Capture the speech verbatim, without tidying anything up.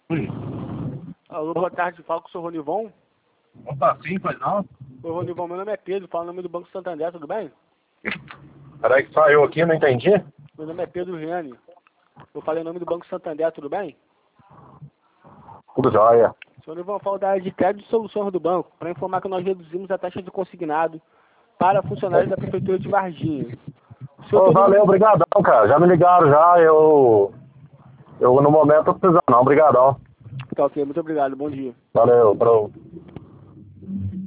Oi. Alô, boa tarde, fala com o senhor Ronivon. Opa, sim, pois não? Oi, Ronivon, meu nome é Pedro, falo em nome do Banco Santander, tudo bem? Peraí que saiu aqui, não entendi. Meu nome é Pedro Riani. Eu falei em nome do Banco Santander, tudo bem? Tudo jóia. Senhor Ronivon, falo da área de crédito e soluções do banco, para informar que nós reduzimos a taxa de consignado para funcionários da Prefeitura de Varginha. O senhor Ô, teria valeu, um... obrigadão, cara. Já me ligaram já, eu... Eu no momento tô precisando não, obrigadão. Tá ok, muito obrigado, bom dia. Valeu, bro.